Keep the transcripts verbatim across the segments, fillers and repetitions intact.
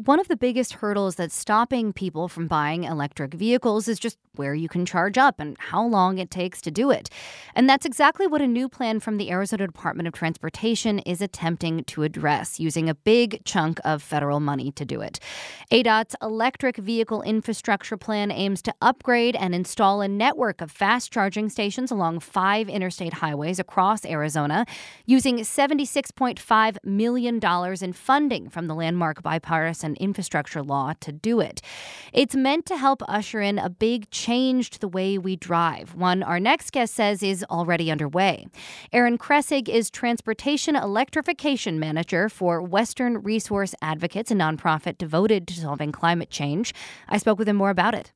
one of the biggest hurdles that's stopping people from buying electric vehicles is just where you can charge up and how long it takes to do it. And that's exactly what a new plan from the Arizona Department of Transportation is attempting to address, using a big chunk of federal money to do it. A D O T's Electric Vehicle Infrastructure Plan aims to upgrade and install a network of fast charging stations along five interstate highways across Arizona, using seventy-six point five million dollars in funding from the landmark bipartisan infrastructure law to do it. It's meant to help usher in a big change to the way we drive, one our next guest says is already underway. Aaron Kressig is Transportation Electrification Manager for Western Resource Advocates, a nonprofit devoted to solving climate change. I spoke with him more about it.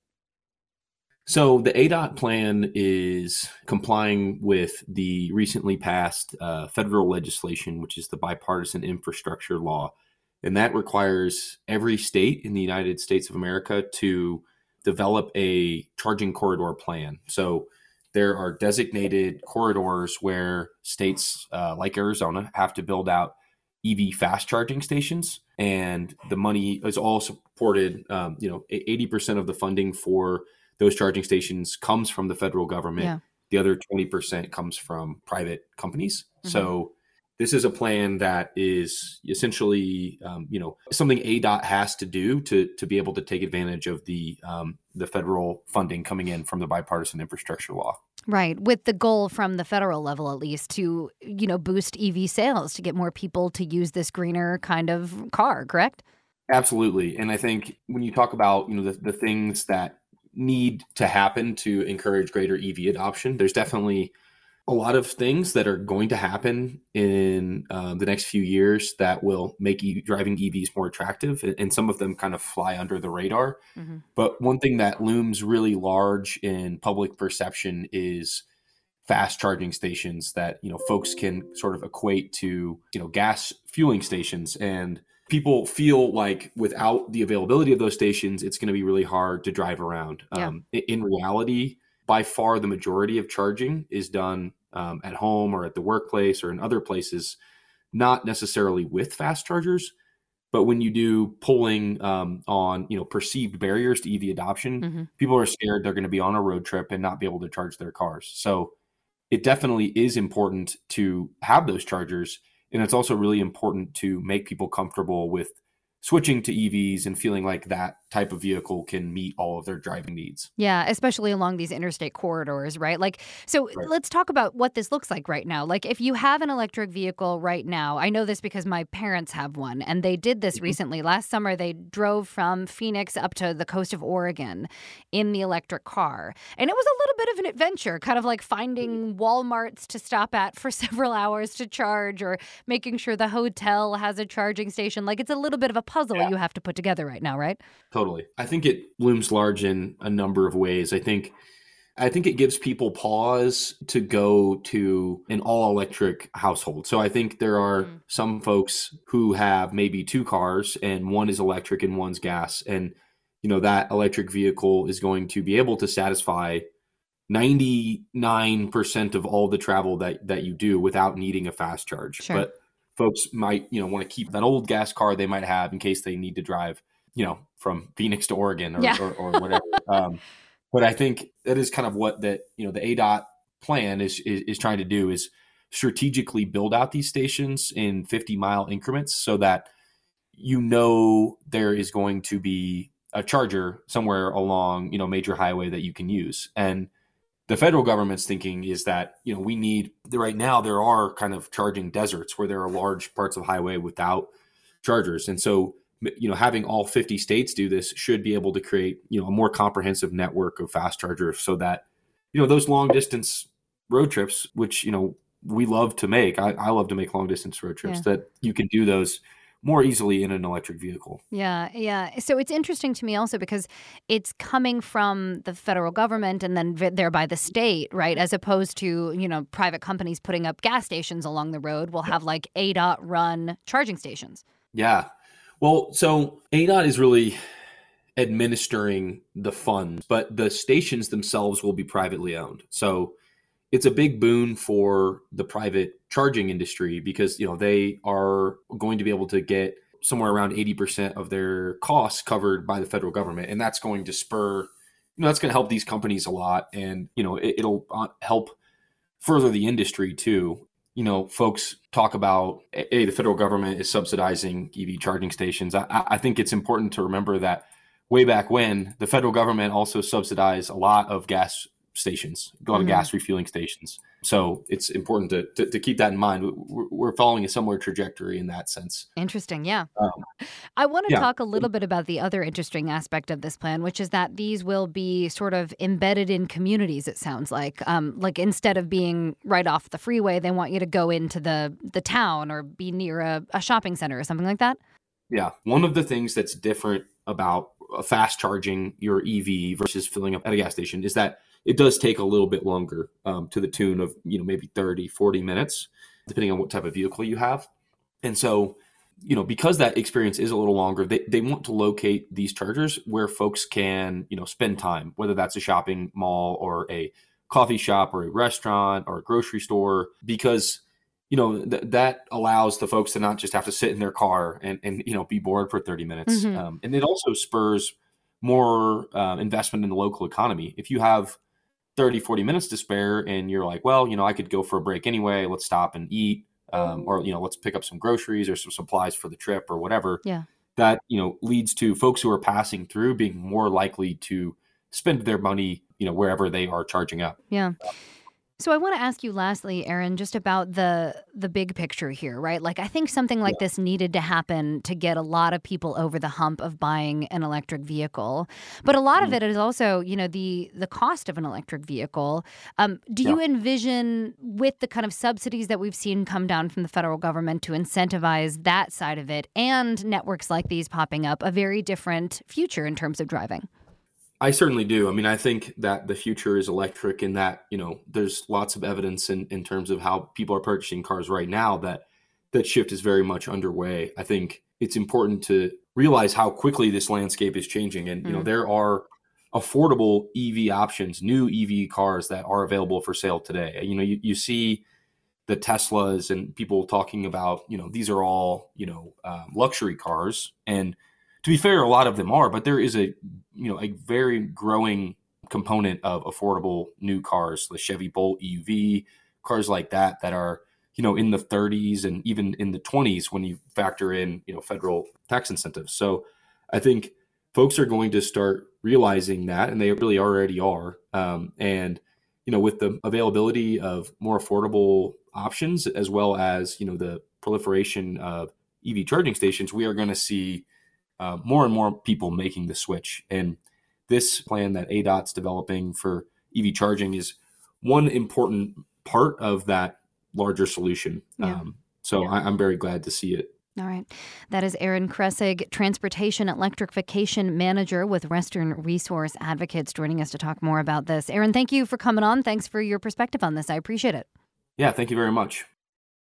So the A D O T plan is complying with the recently passed uh, federal legislation, which is the bipartisan infrastructure law. And that requires every state in the United States of America to develop a charging corridor plan. So there are designated corridors where states uh, like Arizona have to build out E V fast charging stations. And the money is all supported, um, you know, eighty percent of the funding for those charging stations comes from the federal government. Yeah. The other twenty percent comes from private companies. Mm-hmm. So this is a plan that is essentially, um, you know, something A D O T has to do to to be able to take advantage of the um, the federal funding coming in from the bipartisan infrastructure law. Right, with the goal from the federal level, at least, to, you know, boost E V sales, to get more people to use this greener kind of car, correct? Absolutely. And I think when you talk about, you know, the, the things that need to happen to encourage greater E V adoption, there's definitely a lot of things that are going to happen in uh, the next few years that will make e- driving E Vs more attractive, and some of them kind of fly under the radar. Mm-hmm. But one thing that looms really large in public perception is fast charging stations that, you know, folks can sort of equate to, you know, gas fueling stations. And people feel like without the availability of those stations, it's going to be really hard to drive around. Yeah. Um, in reality, by far the majority of charging is done um, at home or at the workplace or in other places, not necessarily with fast chargers. But when you do polling um, on, you know, perceived barriers to E V adoption, mm-hmm. people are scared they're going to be on a road trip and not be able to charge their cars. So it definitely is important to have those chargers. And it's also really important to make people comfortable with switching to E Vs and feeling like that type of vehicle can meet all of their driving needs. Yeah, especially along these interstate corridors, right? Like, so right. Let's talk about what this looks like right now. Like, if you have an electric vehicle right now, I know this because my parents have one, and they did this mm-hmm. recently. Last summer, they drove from Phoenix up to the coast of Oregon in the electric car. And it was a little bit of an adventure, kind of like finding Walmarts to stop at for several hours to charge, or making sure the hotel has a charging station. Like, it's a little bit of a puzzle yeah. you have to put together right now, right? Totally. I think it looms large in a number of ways. I think I think it gives people pause to go to an all-electric household. So I think there are mm. some folks who have maybe two cars and one is electric and one's gas. And, you know, that electric vehicle is going to be able to satisfy ninety-nine percent of all the travel that, that you do without needing a fast charge. Sure. But folks might, you know, want to keep that old gas car they might have in case they need to drive, you know, from Phoenix to Oregon or, yeah. or, or whatever. um, but I think that is kind of what that, you know, the A D O T plan is, is, is trying to do, is strategically build out these stations in fifty mile increments so that, you know, there is going to be a charger somewhere along, you know, major highway that you can use. And the federal government's thinking is that, you know, we need, right now there are kind of charging deserts where there are large parts of highway without chargers. And so, you know, having all fifty states do this should be able to create, you know, a more comprehensive network of fast chargers so that, you know, those long distance road trips, which, you know, we love to make, I, I love to make long distance road trips, yeah. that you can do those more easily in an electric vehicle. Yeah, yeah. So it's interesting to me also because it's coming from the federal government and then thereby the state, right? As opposed to, you know, private companies putting up gas stations along the road will have like A D O T run charging stations. Yeah. Well, so A D O T is really administering the funds, but the stations themselves will be privately owned. So it's a big boon for the private charging industry because, you know, they are going to be able to get somewhere around eighty percent of their costs covered by the federal government. And that's going to spur, you know, that's going to help these companies a lot. And, you know, it, it'll help further the industry too. You know, folks talk about, hey, the federal government is subsidizing E V charging stations. I, I think it's important to remember that way back when, the federal government also subsidized a lot of gas stations, a lot of mm-hmm. gas refueling stations. So it's important to, to, to keep that in mind. We're, we're following a similar trajectory in that sense. Interesting. Yeah. Um, I want to yeah. talk a little bit about the other interesting aspect of this plan, which is that these will be sort of embedded in communities, it sounds like. Um, like instead of being right off the freeway, they want you to go into the, the town or be near a, a shopping center or something like that. Yeah. One of the things that's different about fast charging your E V versus filling up at a gas station is that it does take a little bit longer, um, to the tune of, you know, maybe thirty, forty minutes, depending on what type of vehicle you have. And so, you know, because that experience is a little longer, they, they want to locate these chargers where folks can, you know, spend time, whether that's a shopping mall or a coffee shop or a restaurant or a grocery store, because you know, th- that allows the folks to not just have to sit in their car and, and you know, be bored for thirty minutes. Mm-hmm. Um, and it also spurs more uh, investment in the local economy. If you have thirty, forty minutes to spare and you're like, well, you know, I could go for a break anyway. Let's stop and eat. Um, or, you know, let's pick up some groceries or some supplies for the trip or whatever. Yeah. That, you know, leads to folks who are passing through being more likely to spend their money, you know, wherever they are charging up. Yeah. So I want to ask you lastly, Aaron, just about the the big picture here, right? Like I think something like yeah. this needed to happen to get a lot of people over the hump of buying an electric vehicle. But a lot mm-hmm. of it is also, you know, the the cost of an electric vehicle. Um, do yeah. you envision with the kind of subsidies that we've seen come down from the federal government to incentivize that side of it and networks like these popping up, a very different future in terms of driving? I certainly do. I mean, I think that the future is electric in that, you know, there's lots of evidence in, in terms of how people are purchasing cars right now that that shift is very much underway. I think it's important to realize how quickly this landscape is changing. And, mm. you know, there are affordable E V options, new E V cars that are available for sale today. You know, you, you see the Teslas and people talking about, you know, these are all, you know, um, luxury cars. And to be fair, a lot of them are, but there is a, you know, a very growing component of affordable new cars, the Chevy Bolt E U V, cars like that, that are, you know, in the thirties and even in the twenties when you factor in, you know, federal tax incentives. So I think folks are going to start realizing that, and they really already are. Um, and, you know, with the availability of more affordable options, as well as, you know, the proliferation of E V charging stations, we are going to see Uh, more and more people making the switch. And this plan that A D O T's developing for E V charging is one important part of that larger solution. Yeah. Um, so yeah. I, I'm very glad to see it. All right. That is Aaron Kressig, Transportation Electrification Manager with Western Resource Advocates, joining us to talk more about this. Aaron, thank you for coming on. Thanks for your perspective on this. I appreciate it. Yeah, thank you very much.